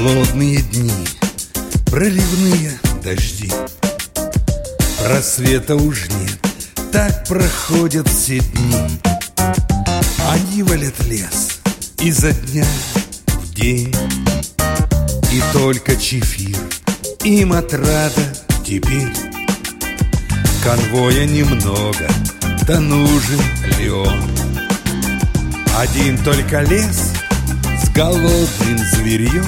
Холодные дни, проливные дожди, просвета уж нет, так проходят все дни. Они валят лес изо дня в день, и только чефир им отрада теперь. Конвоя немного, да нужен ли он? Один только лес с голодным зверьем.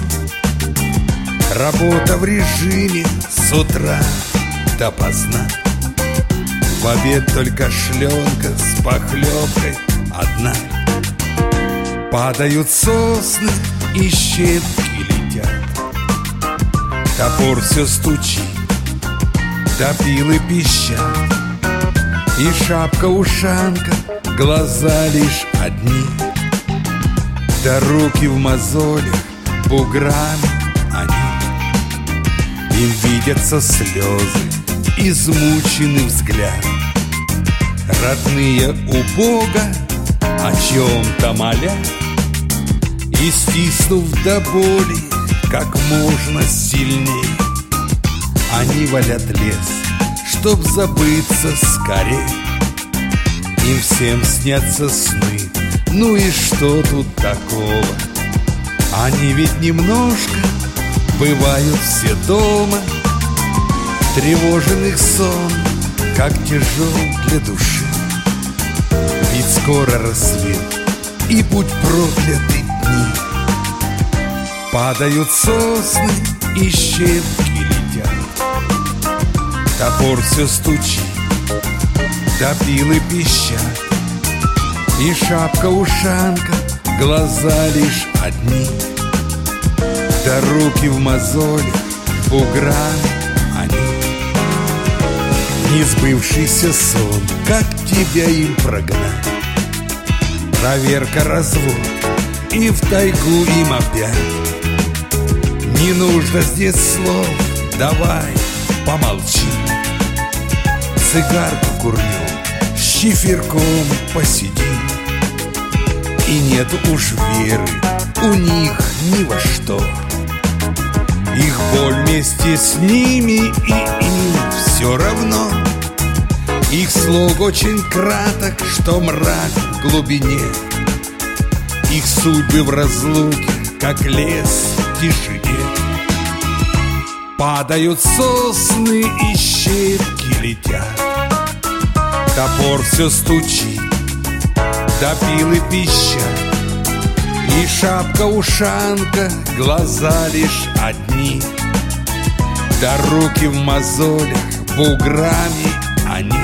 Работа в режиме с утра допоздна. В обед только шленка с похлебкой одна. Падают сосны и щепки летят. Топор все стучит, да пилы пищат. И шапка-ушанка, глаза лишь одни. Да руки в мозолях, буграми они. Им видятся слезы, измученный взгляд. Родные у Бога о чем-то молят. И стиснув до боли как можно сильней, они валят лес, чтоб забыться скорей. Им всем снятся сны, ну и что тут такого? Они ведь немножко бывают все дома. Тревожен их сон, как тяжел для души. Ведь скоро рассвет, и будь прокляты дни. Падают сосны и щепки летят. Топор все стучит, да пилы пищат. И шапка-ушанка, глаза лишь одни. Да руки в мозолях, буграми они. Несбывшийся сон, как тебя им прогнать? Проверка, развод, и втайгу им опять. Не нужно здесь слов, давай помолчи. Цигарку курнем, с чиферком посидим. И нет уж веры у них ни во что. Их боль вместе с ними, и им все равно. Их слог очень краток, что мрак в глубине. Их судьбы в разлуке, как лес в тишине. Падают сосны и щепки летят. Топор все стучит, да пилы пищат. И шапка-ушанка, глаза лишь одни. Да руки в мозолях, буграми они.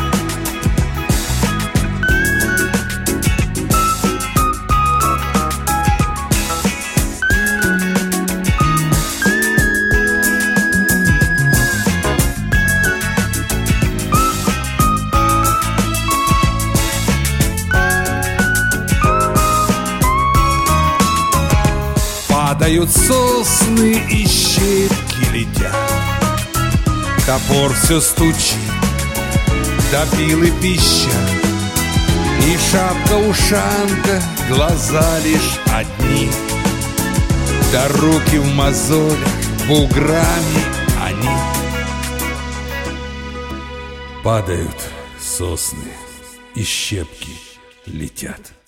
Падают сосны и щепки летят. Топор все стучит, да пилы пищат. И шапка-ушанка, глаза лишь одни. Да руки в мозолях, буграми они. Падают сосны и щепки летят.